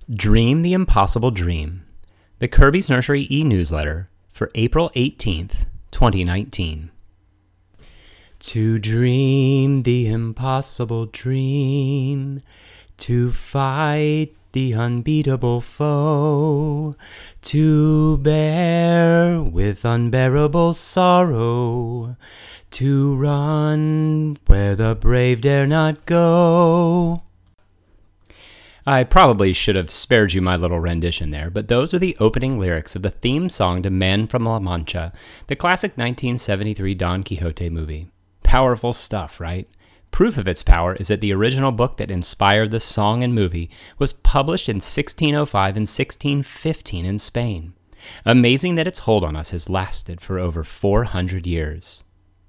Dream the Impossible Dream, the Kirby's Nursery e-newsletter for April 18th, 2019. To dream the impossible dream, to fight the unbeatable foe, to bear with unbearable sorrow, to run where the brave dare not go. I probably should have spared you my little rendition there, but those are the opening lyrics of the theme song to Man from La Mancha, the classic 1973 Don Quixote movie. Powerful stuff, right? Proof of its power is that the original book that inspired the song and movie was published in 1605 and 1615 in Spain. Amazing that its hold on us has lasted for over 400 years.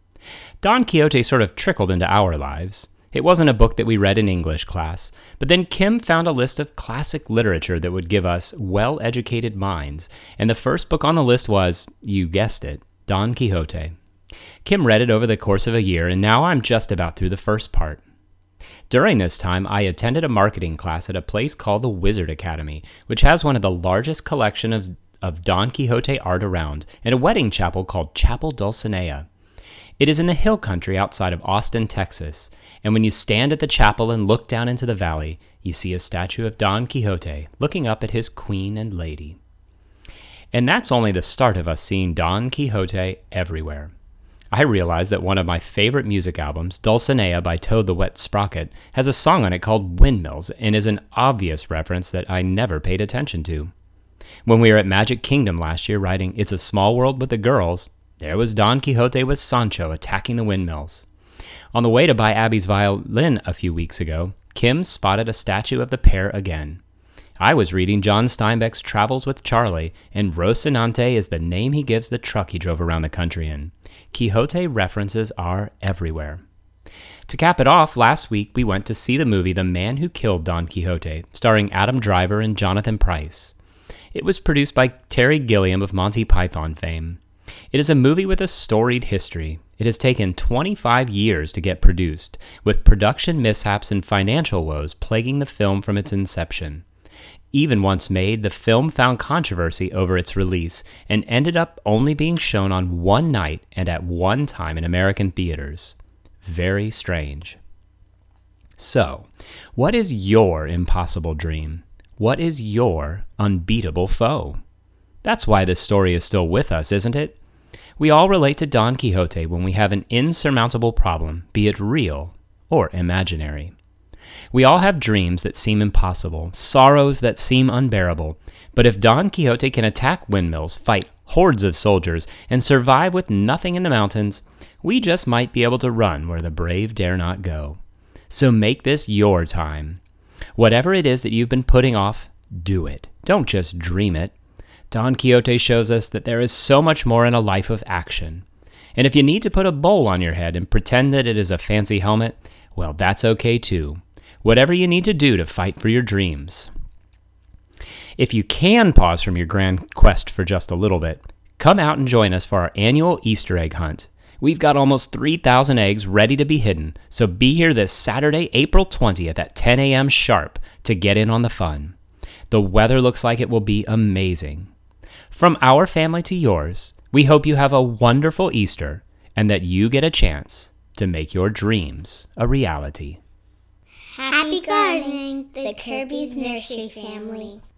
Don Quixote sort of trickled into our lives. It wasn't a book that we read in English class, but then Kim found a list of classic literature that would give us well-educated minds, and the first book on the list was, you guessed it, Don Quixote. Kim read it over the course of a year, and now I'm just about through the first part. During this time, I attended a marketing class at a place called the Wizard Academy, which has one of the largest collections of Don Quixote art around, and a wedding chapel called Chapel Dulcinea. It is in the hill country outside of Austin, Texas, and when you stand at the chapel and look down into the valley, you see a statue of Don Quixote looking up at his queen and lady. And that's only the start of us seeing Don Quixote everywhere. I realized that one of my favorite music albums, Dulcinea by Toad the Wet Sprocket, has a song on it called Windmills and is an obvious reference that I never paid attention to. When we were at Magic Kingdom last year writing It's a Small World with the Girls, there was Don Quixote with Sancho attacking the windmills. On the way to buy Abby's violin a few weeks ago, Kim spotted a statue of the pair again. I was reading John Steinbeck's Travels with Charlie, and Rocinante is the name he gives the truck he drove around the country in. Quixote references are everywhere. To cap it off, last week we went to see the movie The Man Who Killed Don Quixote, starring Adam Driver and Jonathan Pryce. It was produced by Terry Gilliam of Monty Python fame. It is a movie with a storied history. It has taken 25 years to get produced, with production mishaps and financial woes plaguing the film from its inception. Even once made, the film found controversy over its release and ended up only being shown on one night and at one time in American theaters. Very strange. So, what is your impossible dream? What is your unbeatable foe? That's why this story is still with us, isn't it? We all relate to Don Quixote when we have an insurmountable problem, be it real or imaginary. We all have dreams that seem impossible, sorrows that seem unbearable, but if Don Quixote can attack windmills, fight hordes of soldiers, and survive with nothing in the mountains, we just might be able to run where the brave dare not go. So make this your time. Whatever it is that you've been putting off, do it. Don't just dream it. Don Quixote shows us that there is so much more in a life of action. And if you need to put a bowl on your head and pretend that it is a fancy helmet, well, that's okay too. Whatever you need to do to fight for your dreams. If you can pause from your grand quest for just a little bit, come out and join us for our annual Easter egg hunt. We've got almost 3,000 eggs ready to be hidden, so be here this Saturday, April 20th at 10 a.m. sharp to get in on the fun. The weather looks like it will be amazing. From our family to yours, we hope you have a wonderful Easter and that you get a chance to make your dreams a reality. Happy gardening, the Kirby's Nursery family.